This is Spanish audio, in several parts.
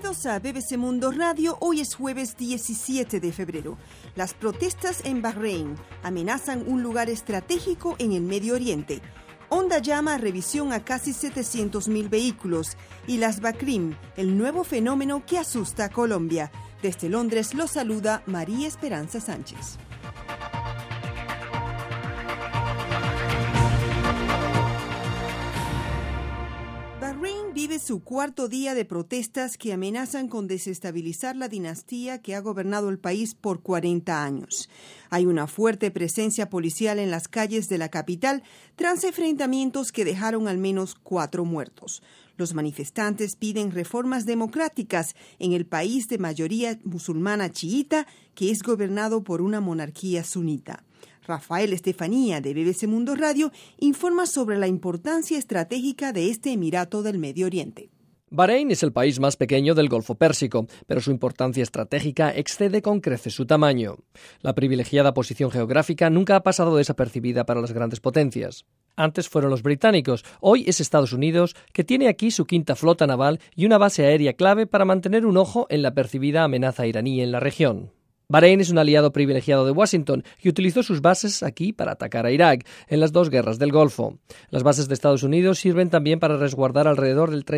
Bienvenidos a BBC Mundo Radio. Hoy es jueves 17 de febrero. Las protestas en Bahrein amenazan un lugar estratégico en el Medio Oriente. Honda llama a revisión a casi 700.000 vehículos y las BACRIM, el nuevo fenómeno que asusta a Colombia. Desde Londres lo saluda María Esperanza Sánchez. Bahrein vive su cuarto día de protestas que amenazan con desestabilizar la dinastía que ha gobernado el país por 40 años. Hay una fuerte presencia policial en las calles de la capital tras enfrentamientos que dejaron al menos 4 muertos. Los manifestantes piden reformas democráticas en el país de mayoría musulmana chiita que es gobernado por una monarquía sunita. Rafael Estefanía, de BBC Mundo Radio, informa sobre la importancia estratégica de este emirato del Medio Oriente. Bahrein es el país más pequeño del Golfo Pérsico, pero su importancia estratégica excede con creces su tamaño. La privilegiada posición geográfica nunca ha pasado desapercibida para las grandes potencias. Antes fueron los británicos, hoy es Estados Unidos, que tiene aquí su quinta flota naval y una base aérea clave para mantener un ojo en la percibida amenaza iraní en la región. Bahrein es un aliado privilegiado de Washington y utilizó sus bases aquí para atacar a Irak en las 2 guerras del Golfo. Las bases de Estados Unidos sirven también para resguardar alrededor del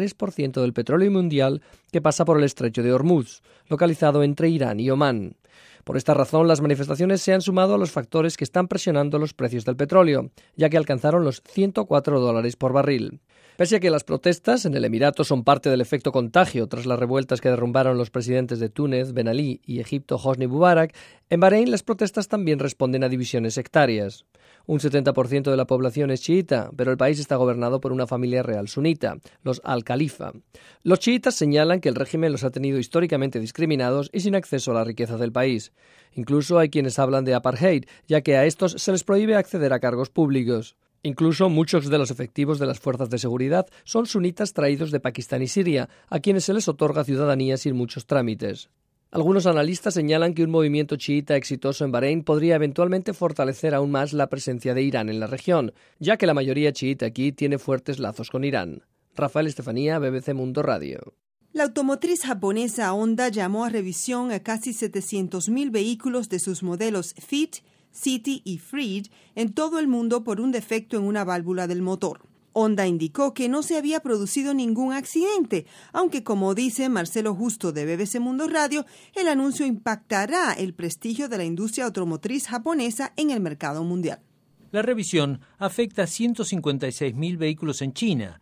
33% del petróleo mundial que pasa por el estrecho de Hormuz, localizado entre Irán y Omán. Por esta razón, las manifestaciones se han sumado a los factores que están presionando los precios del petróleo, ya que alcanzaron los $104 por barril. Pese a que las protestas en el Emirato son parte del efecto contagio tras las revueltas que derrumbaron los presidentes de Túnez, Ben Ali y Egipto, Hosni Mubarak, en Bahrein las protestas también responden a divisiones sectarias. Un 70% de la población es chiita, pero el país está gobernado por una familia real sunita, los al-Khalifa. Los chiitas señalan que el régimen los ha tenido históricamente discriminados y sin acceso a la riqueza del país. Incluso hay quienes hablan de apartheid, ya que a estos se les prohíbe acceder a cargos públicos. Incluso muchos de los efectivos de las fuerzas de seguridad son sunitas traídos de Pakistán y Siria, a quienes se les otorga ciudadanía sin muchos trámites. Algunos analistas señalan que un movimiento chiita exitoso en Bahrein podría eventualmente fortalecer aún más la presencia de Irán en la región, ya que la mayoría chiita aquí tiene fuertes lazos con Irán. Rafael Estefanía, BBC Mundo Radio. La automotriz japonesa Honda llamó a revisión a casi 700.000 vehículos de sus modelos Fit, City y Freed en todo el mundo por un defecto en una válvula del motor. Honda indicó que no se había producido ningún accidente, aunque como dice Marcelo Justo de BBC Mundo Radio, el anuncio impactará el prestigio de la industria automotriz japonesa en el mercado mundial. La revisión afecta a 156.000 vehículos en China,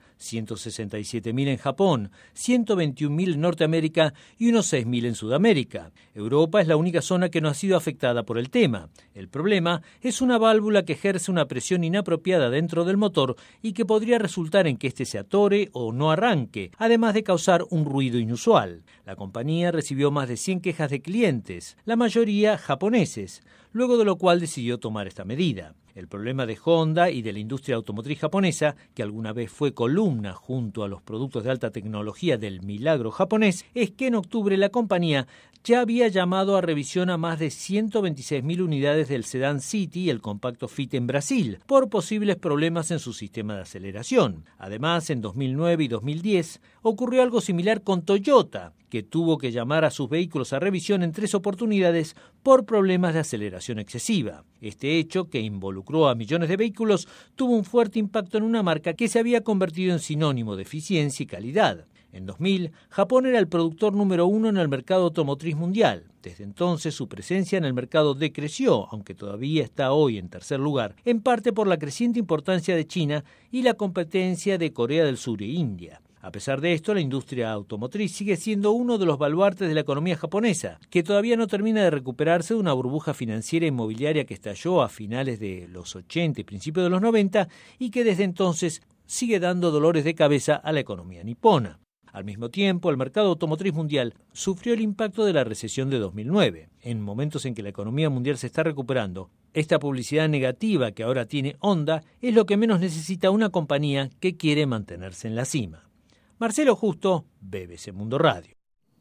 167.000 en Japón, 121.000 en Norteamérica y unos 6.000 en Sudamérica. Europa es la única zona que no ha sido afectada por el tema. El problema es una válvula que ejerce una presión inapropiada dentro del motor y que podría resultar en que éste se atore o no arranque, además de causar un ruido inusual. La compañía recibió más de 100 quejas de clientes, la mayoría japoneses, luego de lo cual decidió tomar esta medida. El problema de Honda y de la industria automotriz japonesa, que alguna vez fue columna junto a los productos de alta tecnología del milagro japonés, es que en octubre la compañía ya había llamado a revisión a más de 126.000 unidades del sedán City y el compacto Fit en Brasil, por posibles problemas en su sistema de aceleración. Además, en 2009 y 2010 ocurrió algo similar con Toyota, que tuvo que llamar a sus vehículos a revisión en 3 oportunidades por problemas de aceleración excesiva. Este hecho, que involucró a millones de vehículos, tuvo un fuerte impacto en una marca que se había convertido en sinónimo de eficiencia y calidad. En 2000, Japón era el productor número 1 en el mercado automotriz mundial. Desde entonces, su presencia en el mercado decreció, aunque todavía está hoy en tercer lugar, en parte por la creciente importancia de China y la competencia de Corea del Sur e India. A pesar de esto, la industria automotriz sigue siendo uno de los baluartes de la economía japonesa, que todavía no termina de recuperarse de una burbuja financiera e inmobiliaria que estalló a finales de los 80 y principios de los 90 y que desde entonces sigue dando dolores de cabeza a la economía nipona. Al mismo tiempo, el mercado automotriz mundial sufrió el impacto de la recesión de 2009. En momentos en que la economía mundial se está recuperando, esta publicidad negativa que ahora tiene Honda es lo que menos necesita una compañía que quiere mantenerse en la cima. Marcelo Justo, BBC Mundo Radio.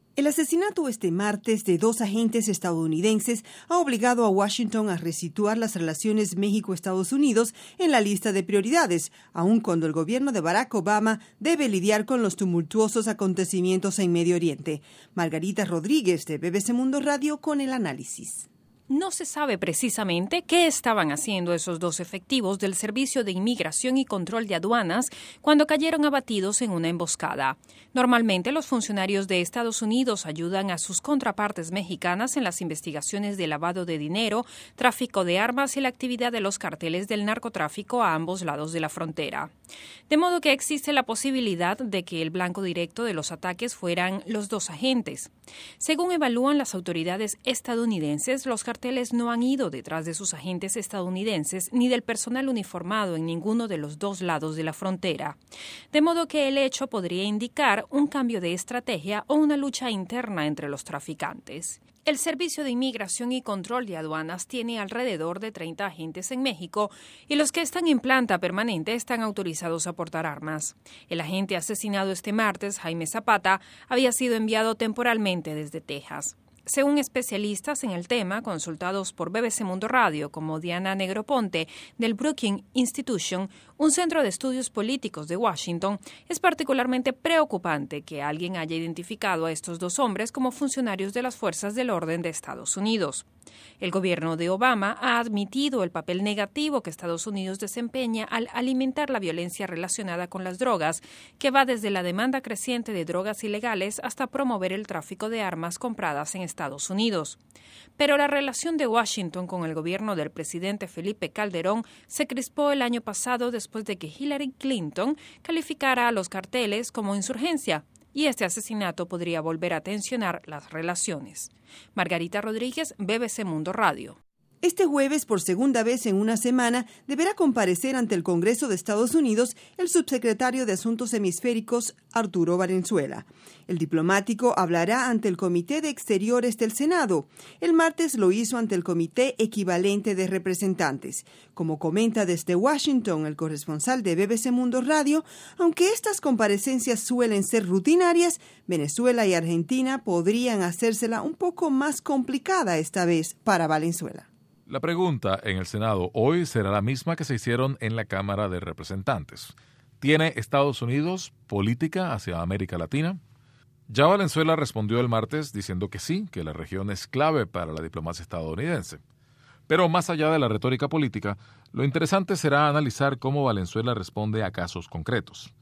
El asesinato este martes de 2 agentes estadounidenses ha obligado a Washington a resituar las relaciones México-Estados Unidos en la lista de prioridades, aun cuando el gobierno de Barack Obama debe lidiar con los tumultuosos acontecimientos en Medio Oriente. Margarita Rodríguez, de BBC Mundo Radio, con el análisis. No se sabe precisamente qué estaban haciendo esos 2 efectivos del Servicio de Inmigración y Control de Aduanas cuando cayeron abatidos en una emboscada. Normalmente los funcionarios de Estados Unidos ayudan a sus contrapartes mexicanas en las investigaciones de lavado de dinero, tráfico de armas y la actividad de los carteles del narcotráfico a ambos lados de la frontera. De modo que existe la posibilidad de que el blanco directo de los ataques fueran los 2 agentes. Según evalúan las autoridades estadounidenses, los carteles no han ido detrás de sus agentes estadounidenses ni del personal uniformado en ninguno de los 2 lados de la frontera. De modo que el hecho podría indicar un cambio de estrategia o una lucha interna entre los traficantes. El Servicio de Inmigración y Control de Aduanas tiene alrededor de 30 agentes en México y los que están en planta permanente están autorizados a portar armas. El agente asesinado este martes, Jaime Zapata, había sido enviado temporalmente desde Texas. Según especialistas en el tema, consultados por BBC Mundo Radio, como Diana Negroponte, del Brookings Institution, un centro de estudios políticos de Washington, es particularmente preocupante que alguien haya identificado a estos 2 hombres como funcionarios de las fuerzas del orden de Estados Unidos. El gobierno de Obama ha admitido el papel negativo que Estados Unidos desempeña al alimentar la violencia relacionada con las drogas, que va desde la demanda creciente de drogas ilegales hasta promover el tráfico de armas compradas en Estados Unidos. Pero la relación de Washington con el gobierno del presidente Felipe Calderón se crispó el año pasado después de que Hillary Clinton calificara a los carteles como insurgencia, y este asesinato podría volver a tensionar las relaciones. Margarita Rodríguez, BBC Mundo Radio. Este jueves, por segunda vez en una semana, deberá comparecer ante el Congreso de Estados Unidos el subsecretario de Asuntos Hemisféricos, Arturo Valenzuela. El diplomático hablará ante el Comité de Exteriores del Senado. El martes lo hizo ante el Comité Equivalente de Representantes. Como comenta desde Washington el corresponsal de BBC Mundo Radio, aunque estas comparecencias suelen ser rutinarias, Venezuela y Argentina podrían hacérsela un poco más complicada esta vez para Valenzuela. La pregunta en el Senado hoy será la misma que se hicieron en la Cámara de Representantes. ¿Tiene Estados Unidos política hacia América Latina? Ya Valenzuela respondió el martes diciendo que sí, que la región es clave para la diplomacia estadounidense. Pero más allá de la retórica política, lo interesante será analizar cómo Valenzuela responde a casos concretos.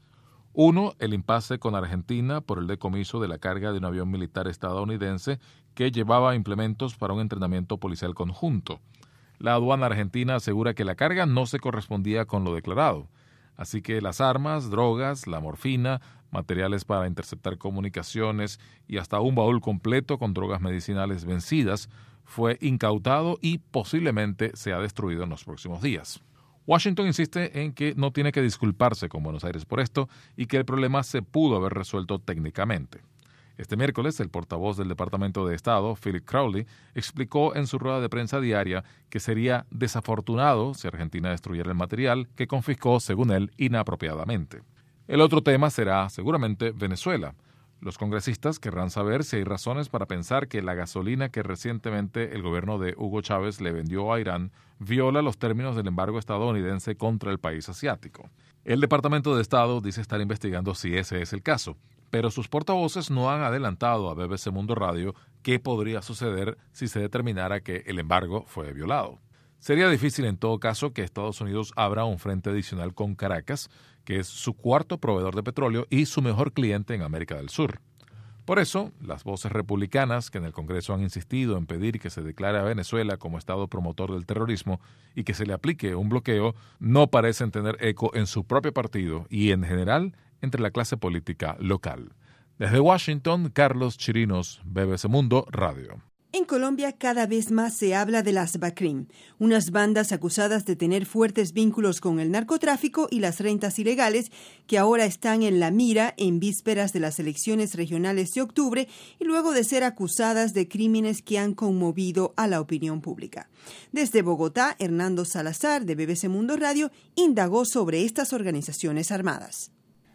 1. El impasse con Argentina por el decomiso de la carga de un avión militar estadounidense que llevaba implementos para un entrenamiento policial conjunto. La aduana argentina asegura que la carga no se correspondía con lo declarado, así que las armas, drogas, la morfina, materiales para interceptar comunicaciones y hasta un baúl completo con drogas medicinales vencidas fue incautado y posiblemente sea destruido en los próximos días. Washington insiste en que no tiene que disculparse con Buenos Aires por esto y que el problema se pudo haber resuelto técnicamente. Este miércoles, el portavoz del Departamento de Estado, Philip Crowley, explicó en su rueda de prensa diaria que sería desafortunado si Argentina destruyera el material que confiscó, según él, inapropiadamente. El otro tema será, seguramente, Venezuela. Los congresistas querrán saber si hay razones para pensar que la gasolina que recientemente el gobierno de Hugo Chávez le vendió a Irán viola los términos del embargo estadounidense contra el país asiático. El Departamento de Estado dice estar investigando si ese es el caso, pero sus portavoces no han adelantado a BBC Mundo Radio qué podría suceder si se determinara que el embargo fue violado. Sería difícil en todo caso que Estados Unidos abra un frente adicional con Caracas, que es su cuarto proveedor de petróleo y su mejor cliente en América del Sur. Por eso, las voces republicanas que en el Congreso han insistido en pedir que se declare a Venezuela como Estado promotor del terrorismo y que se le aplique un bloqueo, no parecen tener eco en su propio partido y, en general, entre la clase política local. Desde Washington, Carlos Chirinos, BBC Mundo Radio. En Colombia cada vez más se habla de las BACRIM, unas bandas acusadas de tener fuertes vínculos con el narcotráfico y las rentas ilegales que ahora están en la mira en vísperas de las elecciones regionales de octubre y luego de ser acusadas de crímenes que han conmovido a la opinión pública. Desde Bogotá, Hernando Salazar, de BBC Mundo Radio, indagó sobre estas organizaciones armadas.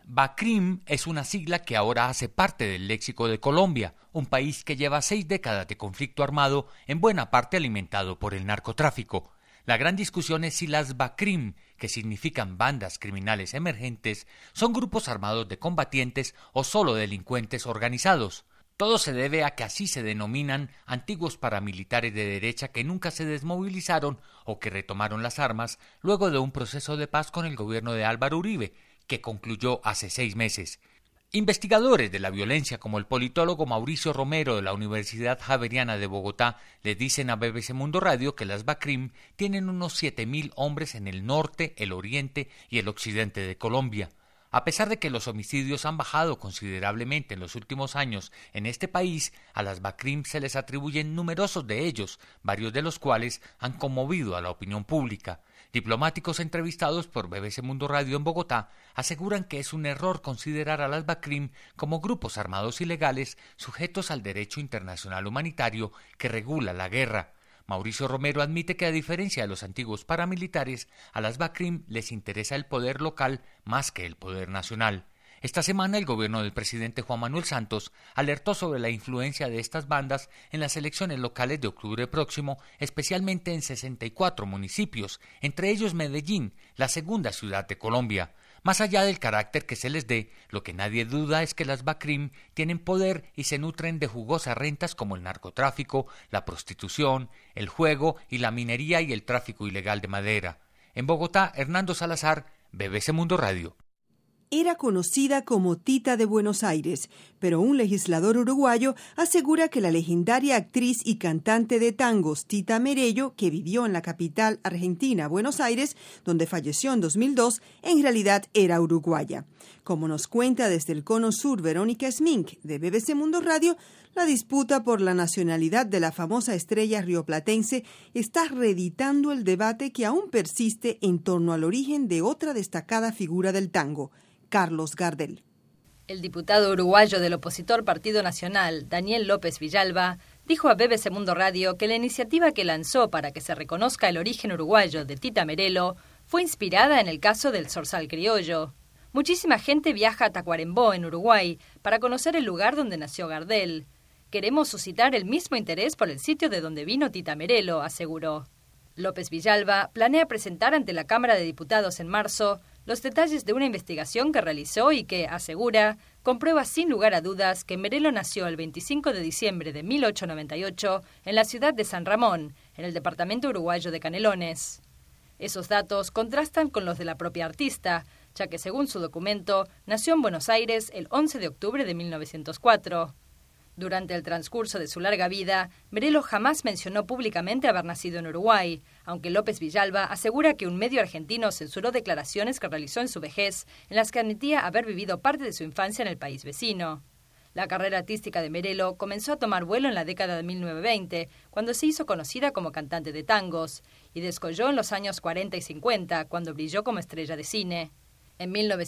BACRIM es una sigla que ahora hace parte del léxico de Colombia, un país que lleva 6 décadas de conflicto armado, en buena parte alimentado por el narcotráfico. La gran discusión es si las BACRIM, que significan bandas criminales emergentes, son grupos armados de combatientes o solo delincuentes organizados. Todo se debe a que así se denominan antiguos paramilitares de derecha que nunca se desmovilizaron o que retomaron las armas luego de un proceso de paz con el gobierno de Álvaro Uribe, que concluyó hace 6 meses. Investigadores de la violencia como el politólogo Mauricio Romero de la Universidad Javeriana de Bogotá le dicen a BBC Mundo Radio que las BACRIM tienen unos 7.000 hombres en el norte, el oriente y el occidente de Colombia. A pesar de que los homicidios han bajado considerablemente en los últimos años en este país, a las BACRIM se les atribuyen numerosos de ellos, varios de los cuales han conmovido a la opinión pública. Diplomáticos entrevistados por BBC Mundo Radio en Bogotá aseguran que es un error considerar a las BACRIM como grupos armados ilegales sujetos al derecho internacional humanitario que regula la guerra. Mauricio Romero admite que, a diferencia de los antiguos paramilitares, a las BACRIM les interesa el poder local más que el poder nacional. Esta semana el gobierno del presidente Juan Manuel Santos alertó sobre la influencia de estas bandas en las elecciones locales de octubre próximo, especialmente en 64 municipios, entre ellos Medellín, la segunda ciudad de Colombia. Más allá del carácter que se les dé, lo que nadie duda es que las BACRIM tienen poder y se nutren de jugosas rentas como el narcotráfico, la prostitución, el juego y la minería y el tráfico ilegal de madera. En Bogotá, Hernando Salazar, BBC Mundo Radio. Era conocida como Tita de Buenos Aires, pero un legislador uruguayo asegura que la legendaria actriz y cantante de tangos Tita Merello, que vivió en la capital argentina, Buenos Aires, donde falleció en 2002, en realidad era uruguaya. Como nos cuenta desde el Cono Sur Verónica Smink, de BBC Mundo Radio, la disputa por la nacionalidad de la famosa estrella rioplatense está reeditando el debate que aún persiste en torno al origen de otra destacada figura del tango, Carlos Gardel. El diputado uruguayo del opositor Partido Nacional, Daniel López Villalba, dijo a BBC Mundo Radio que la iniciativa que lanzó para que se reconozca el origen uruguayo de Tita Merello fue inspirada en el caso del zorzal criollo. Muchísima gente viaja a Tacuarembó, en Uruguay, para conocer el lugar donde nació Gardel. Queremos suscitar el mismo interés por el sitio de donde vino Tita Merello, aseguró. López Villalba planea presentar ante la Cámara de Diputados en marzo los detalles de una investigación que realizó y que, asegura, comprueba sin lugar a dudas que Merello nació el 25 de diciembre de 1898 en la ciudad de San Ramón, en el departamento uruguayo de Canelones. Esos datos contrastan con los de la propia artista, ya que, según su documento, nació en Buenos Aires el 11 de octubre de 1904. Durante el transcurso de su larga vida, Merello jamás mencionó públicamente haber nacido en Uruguay, aunque López Villalba asegura que un medio argentino censuró declaraciones que realizó en su vejez, en las que admitía haber vivido parte de su infancia en el país vecino. La carrera artística de Merello comenzó a tomar vuelo en la década de 1920, cuando se hizo conocida como cantante de tangos, y descolló en los años 40 y 50, cuando brilló como estrella de cine. En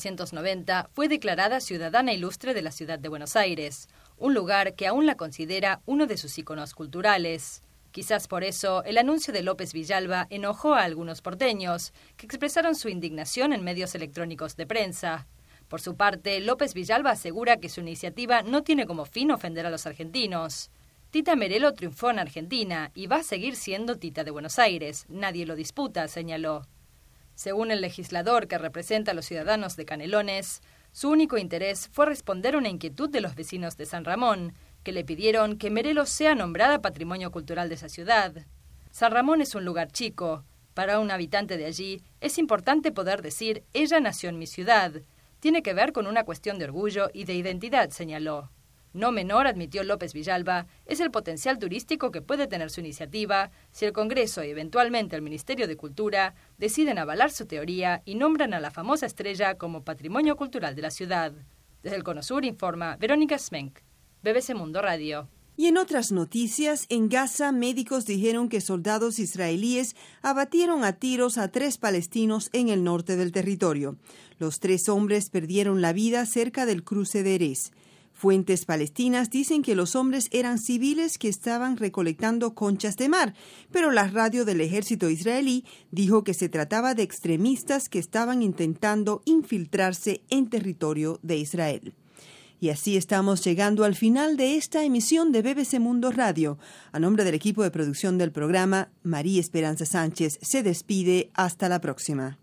1990 fue declarada ciudadana ilustre de la ciudad de Buenos Aires, un lugar que aún la considera uno de sus íconos culturales. Quizás por eso el anuncio de López Villalba enojó a algunos porteños, que expresaron su indignación en medios electrónicos de prensa. Por su parte, López Villalba asegura que su iniciativa no tiene como fin ofender a los argentinos. Tita Merello triunfó en Argentina y va a seguir siendo Tita de Buenos Aires, nadie lo disputa, señaló. Según el legislador que representa a los ciudadanos de Canelones, su único interés fue responder a una inquietud de los vecinos de San Ramón, que le pidieron que Merello sea nombrada Patrimonio Cultural de esa ciudad. San Ramón es un lugar chico. Para un habitante de allí, es importante poder decir, ella nació en mi ciudad. Tiene que ver con una cuestión de orgullo y de identidad, señaló. No menor, admitió López Villalba, es el potencial turístico que puede tener su iniciativa si el Congreso y eventualmente el Ministerio de Cultura deciden avalar su teoría y nombran a la famosa estrella como Patrimonio Cultural de la ciudad. Desde el Cono Sur informa Verónica Smink, BBC Mundo Radio. Y en otras noticias, en Gaza, médicos dijeron que soldados israelíes abatieron a tiros a 3 palestinos en el norte del territorio. Los 3 hombres perdieron la vida cerca del cruce de Erez. Fuentes palestinas dicen que los hombres eran civiles que estaban recolectando conchas de mar, pero la radio del ejército israelí dijo que se trataba de extremistas que estaban intentando infiltrarse en territorio de Israel. Y así estamos llegando al final de esta emisión de BBC Mundo Radio. A nombre del equipo de producción del programa, María Esperanza Sánchez se despide. Hasta la próxima.